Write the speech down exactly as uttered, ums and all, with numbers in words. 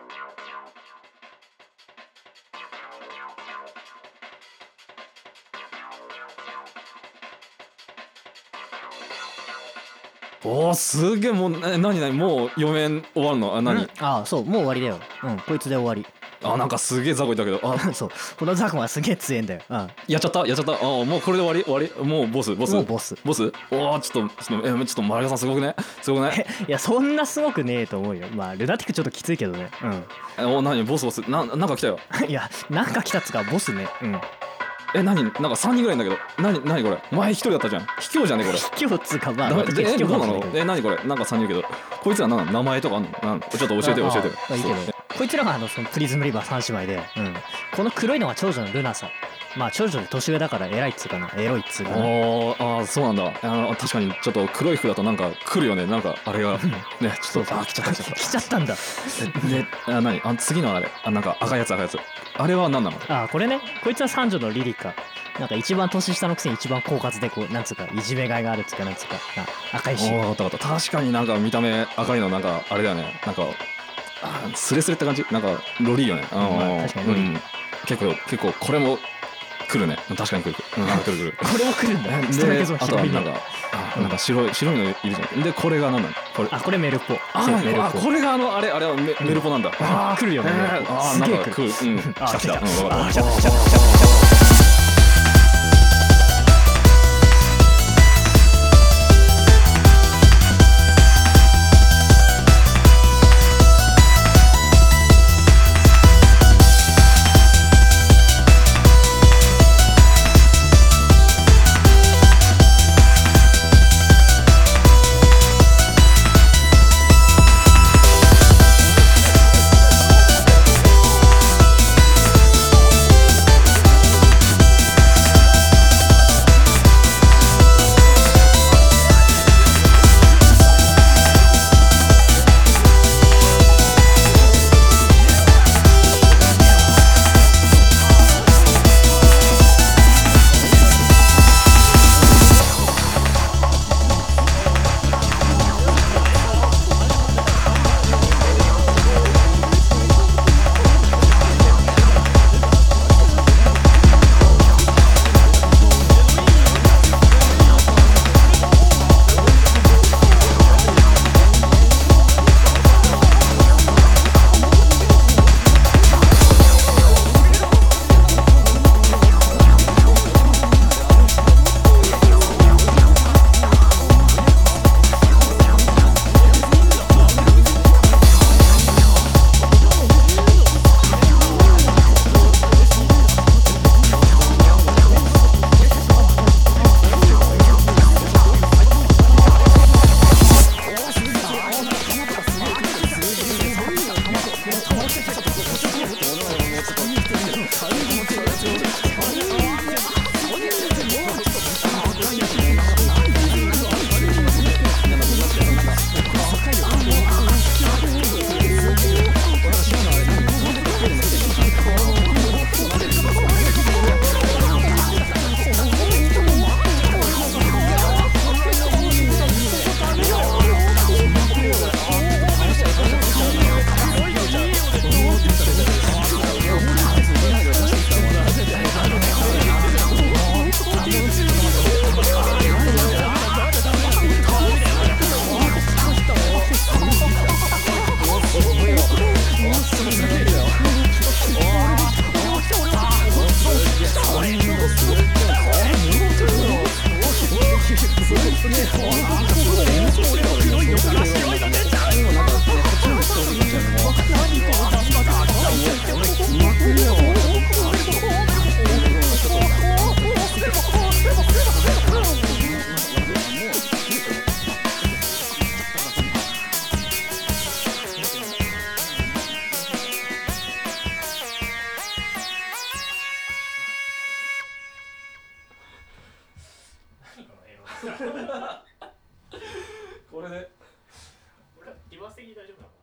おーすげえもうな何何もう読めん終わるのあ何、 うん、ああそうもう終わりだよ。うんこいつで終わり。 あなんかすげえ雑魚いたけどあそうこのザクマはすげえ強えんだよ。うんやっちゃったやっちゃったあもうこれで終わり終わりもうボスボスもうボス。 ボスおーちょっとちょっとえちょっと丸山さんすごくねすごくねいやそんなすごくねえと思うよ。まあルナティックちょっときついけどね。 えお何ボスボスななんか来たようんいやなんか来たっつかボスね。うんえ何なんかさんにんぐらいいんだけど何何これお前ひとりだったじゃん卑怯じゃねこれ卑怯っつうかまあだ私え卑怯かどうなのもしれないけど。 え何これなんかさんにんいるけどこいつら何なの名前とかあんのなんちょっと教えてよ教えてよああいいけどこいつらがあのそのプリズムリバー三姉妹で、うん、この黒いのが長女のルナさん。まあ長女で年上だから偉いっつうかなエロいっつうかな。 おーあーそうなんだあの確かにちょっと黒い服だとなんか来るよねなんかあれがねちょっとあ来ちゃった来ちゃった来ちゃったんだ。 であ何あ次のあれあなんか赤いやつ赤いやつあれは何なのあこれねこいつは三女のリリカ。なんか一番年下のくせに一番狡猾でこうなんつうかいじめがいがあるっつうかなんつうかな赤いし。 おお分かった分かった確かになんか見た目赤いのなんかあれだよねなんかあスレスレって感じなんかロリーよね、 まあ確かにロリーうん、結構結構これも来るね確かに来る、うん、なんか来る来るこれも来るんだよ。ストライクゾーンあとは広いね。 なんかあなんか白い白いのいるじゃんでこれが何なのこれあこれメルポ。 あそうメルポ。 あこれがあのあれあれはメメルポなんだあー来るよね。 えメルポーあーすげえ来る。 なんか来るうん来あた来たうん来た。 分かったあ来た来た来た来た。 これで俺今すぎ大丈夫なの？